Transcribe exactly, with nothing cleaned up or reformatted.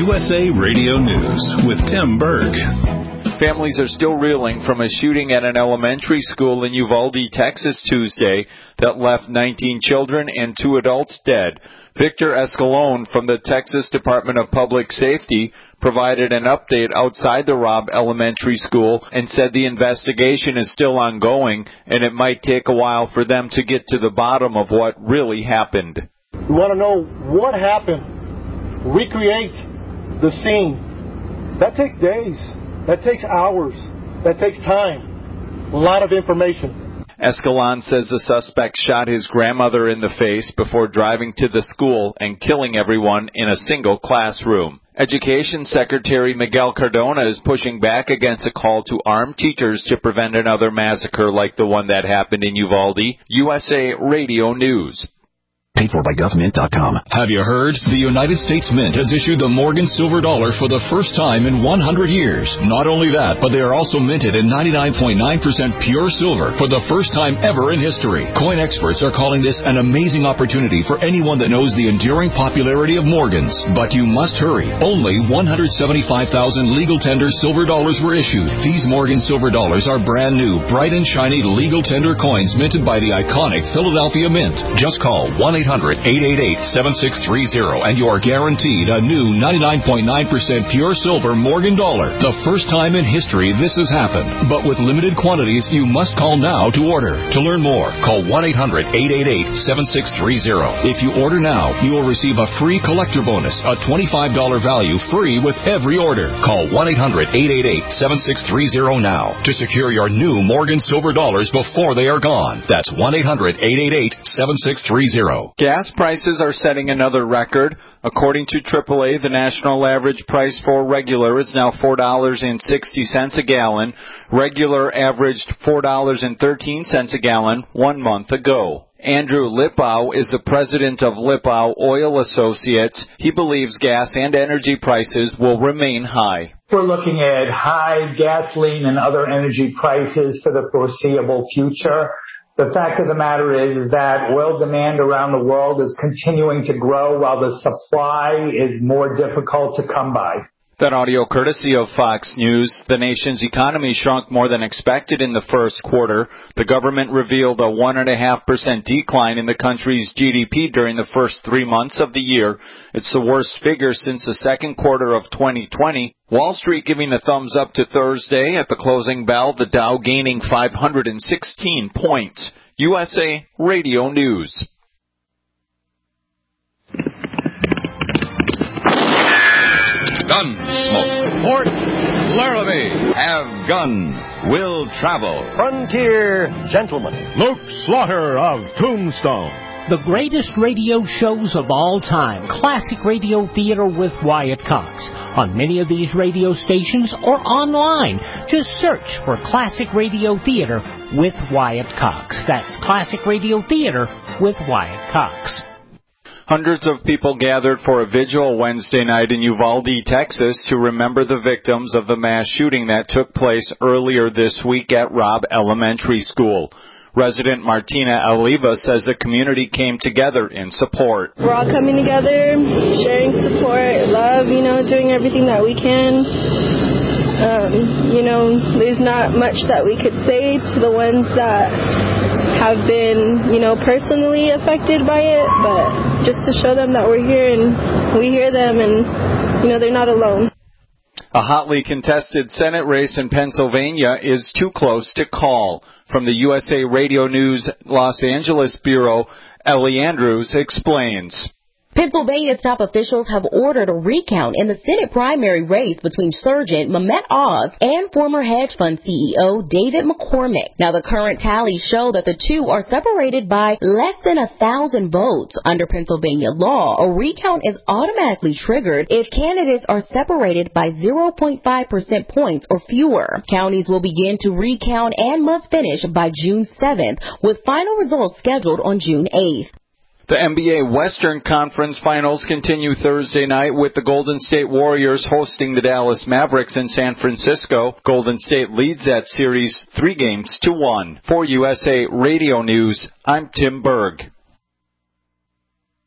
U S A Radio News with Tim Berg. Families are still reeling from a shooting at an elementary school in Uvalde, Texas, Tuesday that left nineteen children and two adults dead. Victor Escalone from the Texas Department of Public Safety provided an update outside the Robb Elementary School and said the investigation is still ongoing and it might take a while for them to get to the bottom of what really happened. We want to know what happened. Recreate the scene. That takes days. That takes hours. That takes time. A lot of information. Escalon says the suspect shot his grandmother in the face before driving to the school and killing everyone in a single classroom. Education Secretary Miguel Cardona is pushing back against a call to arm teachers to prevent another massacre like the one that happened in Uvalde. U S A Radio News. Paid for by government dot com. Have you heard? The United States Mint has issued the Morgan Silver Dollar for the first time in one hundred years. Not only that, but they are also minted in ninety-nine point nine percent pure silver for the first time ever in history. Coin experts are calling this an amazing opportunity for anyone that knows the enduring popularity of Morgans. But you must hurry. Only one hundred seventy-five thousand legal tender silver dollars were issued. These Morgan Silver Dollars are brand new, bright and shiny legal tender coins minted by the iconic Philadelphia Mint. Just call one eight hundred eight eight eight seven six three zero and you are guaranteed a new ninety-nine point nine percent pure silver Morgan dollar. The first time in history this has happened. But with limited quantities, you must call now to order. To learn more, call one eight hundred eight eight eight seven six three zero. If you order now, you will receive a free collector bonus, a twenty-five dollars value free with every order. Call one eight hundred eight eight eight seven six three zero now to secure your new Morgan Silver Dollars before they are gone. That's one eight hundred eight eight eight seven six three zero. Gas prices are setting another record. According to triple A, the national average price for regular is now four dollars and sixty cents a gallon. Regular averaged four dollars and thirteen cents a gallon one month ago. Andrew Lipow is the president of Lipow Oil Associates. He believes gas and energy prices will remain high. We're looking at high gasoline and other energy prices for the foreseeable future. The fact of the matter is that oil demand around the world is continuing to grow while the supply is more difficult to come by. That audio courtesy of Fox News. The nation's economy shrunk more than expected in the first quarter. The government revealed a one point five percent decline in the country's G D P during the first three months of the year. It's the worst figure since the second quarter of twenty twenty. Wall Street giving a thumbs up to Thursday at the closing bell, the Dow gaining five hundred sixteen points. U S A Radio News. Gunsmoke. Fort Laramie. Have gun. Will travel. Frontier Gentleman. Luke Slaughter of Tombstone. The greatest radio shows of all time. Classic Radio Theater with Wyatt Cox. On many of these radio stations or online. Just search for Classic Radio Theater with Wyatt Cox. That's Classic Radio Theater with Wyatt Cox. Hundreds of people gathered for a vigil Wednesday night in Uvalde, Texas, to remember the victims of the mass shooting that took place earlier this week at Robb Elementary School. Resident Martina Oliva says the community came together in support. We're all coming together, sharing support, love, you know, doing everything that we can. Um, you know, there's not much that we could say to the ones that have been, you know, personally affected by it, but just to show them that we're here and we hear them and, you know, they're not alone. A hotly contested Senate race in Pennsylvania is too close to call. From the U S A Radio News Los Angeles Bureau, Ellie Andrews explains. Pennsylvania's top officials have ordered a recount in the Senate primary race between Sergeant Mehmet Oz and former hedge fund C E O David McCormick. Now, the current tallies show that the two are separated by less than a thousand votes. Under Pennsylvania law, a recount is automatically triggered if candidates are separated by zero point five percent points or fewer. Counties will begin to recount and must finish by June seventh, with final results scheduled on June eighth. The N B A Western Conference Finals continue Thursday night with the Golden State Warriors hosting the Dallas Mavericks in San Francisco. Golden State leads that series three games to one. For U S A Radio News, I'm Tim Berg.